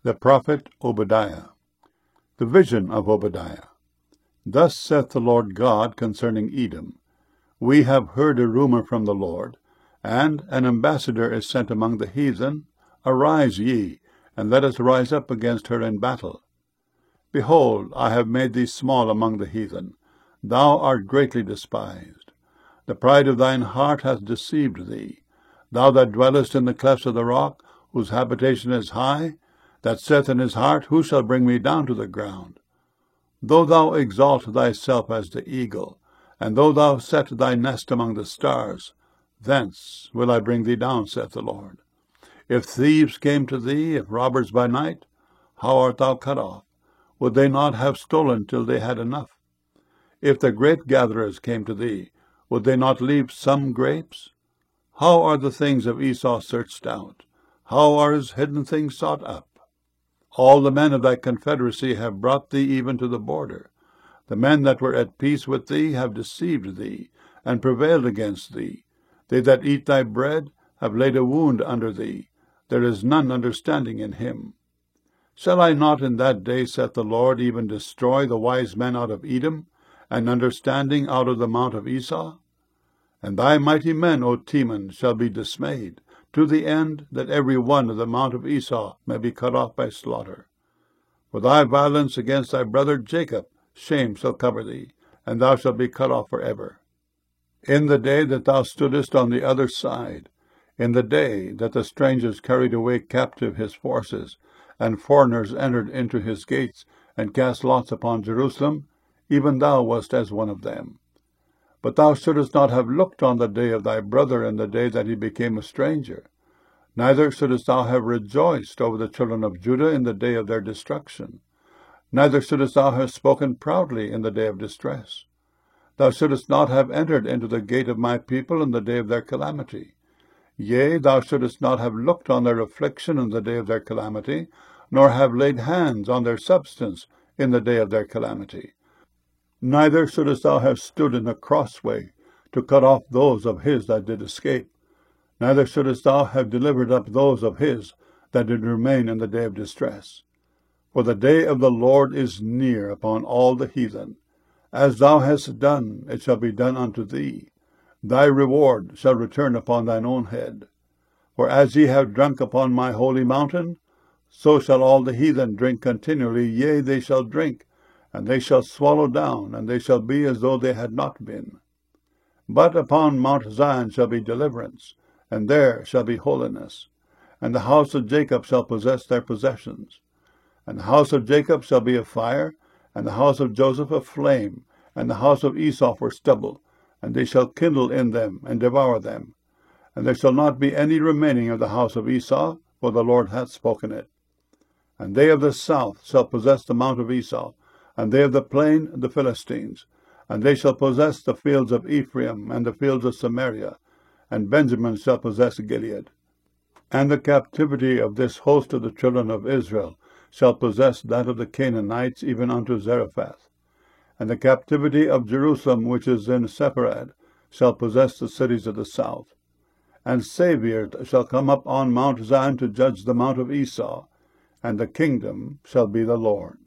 The prophet Obadiah. The vision of Obadiah. Thus saith the Lord God concerning Edom, We have heard a rumor from the Lord, and an ambassador is sent among the heathen. Arise ye, and let us rise up against her in battle. Behold, I have made thee small among the heathen. Thou art greatly despised. The pride of thine heart hath deceived thee. Thou that dwellest in the clefts of the rock, whose habitation is high, that saith in his heart, Who shall bring me down to the ground? Though thou exalt thyself as the eagle, and though thou set thy nest among the stars, thence will I bring thee down, saith the Lord. If thieves came to thee, if robbers by night, how art thou cut off? Would they not have stolen till they had enough? If the grape-gatherers came to thee, would they not leave some grapes? How are the things of Esau searched out? How are his hidden things sought up? All the men of thy confederacy have brought thee even to the border. The men that were at peace with thee have deceived thee, and prevailed against thee. They that eat thy bread have laid a wound under thee. There is none understanding in him. Shall I not in that day, saith the Lord, even destroy the wise men out of Edom, and understanding out of the mount of Esau? And thy mighty men, O Teman, shall be dismayed, to the end that every one of the mount of Esau may be cut off by slaughter. For thy violence against thy brother Jacob, shame shall cover thee, and thou shalt be cut off forever. In the day that thou stoodest on the other side, in the day that the strangers carried away captive his forces, and foreigners entered into his gates, and cast lots upon Jerusalem, even thou wast as one of them. But thou shouldest not have looked on the day of thy brother in the day that he became a stranger. Neither shouldest thou have rejoiced over the children of Judah in the day of their destruction. Neither shouldest thou have spoken proudly in the day of distress. Thou shouldest not have entered into the gate of my people in the day of their calamity. Yea, thou shouldest not have looked on their affliction in the day of their calamity, nor have laid hands on their substance in the day of their calamity. Neither shouldest thou have stood in the crossway to cut off those of his that did escape. Neither shouldest thou have delivered up those of his that did remain in the day of distress. For the day of the Lord is near upon all the heathen. As thou hast done, it shall be done unto thee. Thy reward shall return upon thine own head. For as ye have drunk upon my holy mountain, so shall all the heathen drink continually, yea, they shall drink, and they shall swallow down, and they shall be as though they had not been. But upon Mount Zion shall be deliverance, and there shall be holiness. And the house of Jacob shall possess their possessions. And the house of Jacob shall be a fire, and the house of Joseph a flame, and the house of Esau for stubble, and they shall kindle in them, and devour them. And there shall not be any remaining of the house of Esau, for the Lord hath spoken it. And they of the south shall possess the mount of Esau, and they of the plain the Philistines. And they shall possess the fields of Ephraim, and the fields of Samaria, and Benjamin shall possess Gilead. And the captivity of this host of the children of Israel shall possess that of the Canaanites, even unto Zarephath. And the captivity of Jerusalem, which is in Sepharad, shall possess the cities of the south. And Saviour shall come up on Mount Zion to judge the mount of Esau, and the kingdom shall be the Lord's.